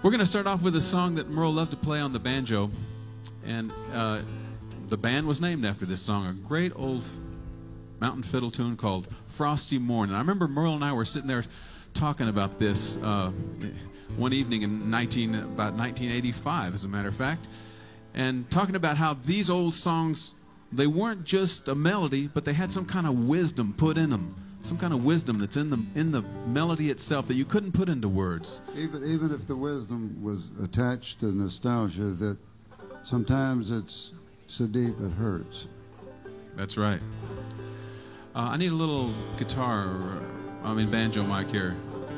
We're going to start off with a song that Merle loved to play on the banjo, and the band was named after this song, a great old mountain fiddle tune called Frosty Morn. And I remember Merle and I were sitting there talking about this one evening in about 1985, as a matter of fact, and talking about how these old songs, they weren't just a melody, but they had some kind of wisdom put in them. Some kind of wisdom that's in the melody itself that you couldn't put into words. Even if the wisdom was attached to nostalgia, that sometimes it's so deep it hurts. That's right. I need a little banjo mic here.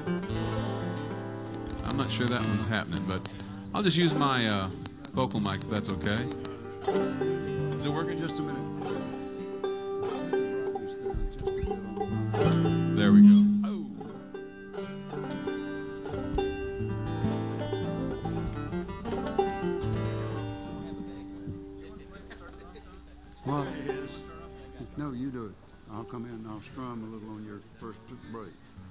I'm not sure that one's happening, but I'll just use my vocal mic if that's okay. Is it working? Just a minute. There we go. Oh. What? No, you do it. I'll come in and I'll strum a little on your first break.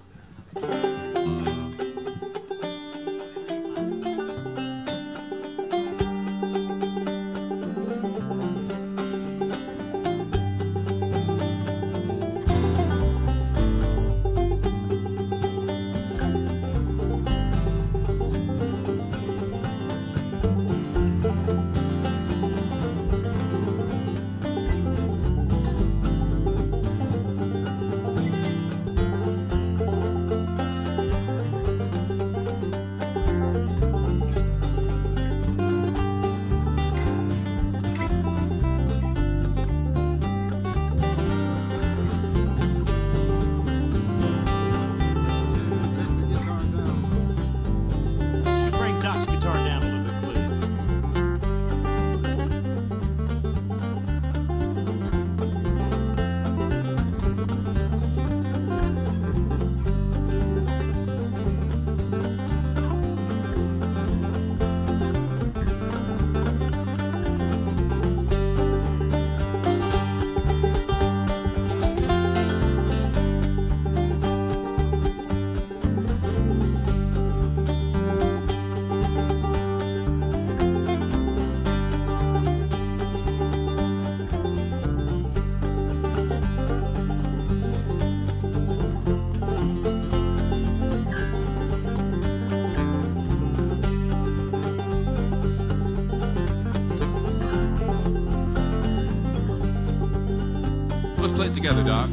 Play it together, Doc.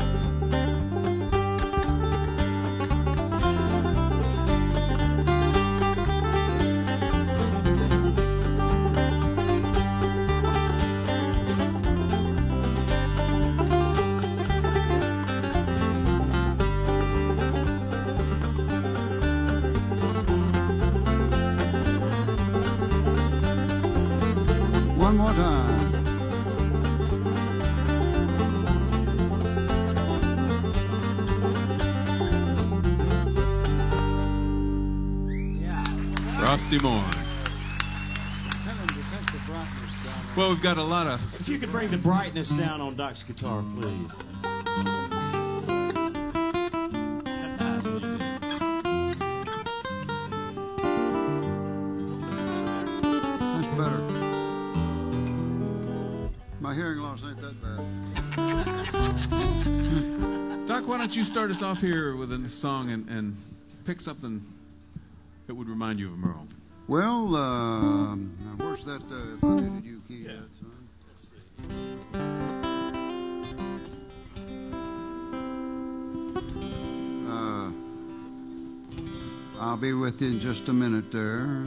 One more time. Frosty Morn. Well, we've got a lot of... If you could bring the brightness down on Doc's guitar, please. That's better. My hearing loss ain't that bad. Doc, why don't you start us off here with a song and pick something that would remind you of Merle? Well, now where's that, if I needed you key that, son? Let's see. I'll be with you in just a minute there.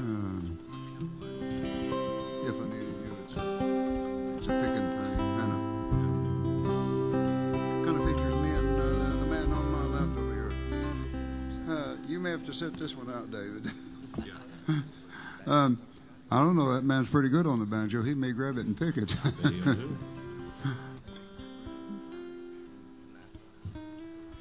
If I needed you, it's a picking thing. Kind of features me and the man on my left over here. You may have to set this one out, David. I don't know, that man's pretty good on the banjo. He may grab it and pick it.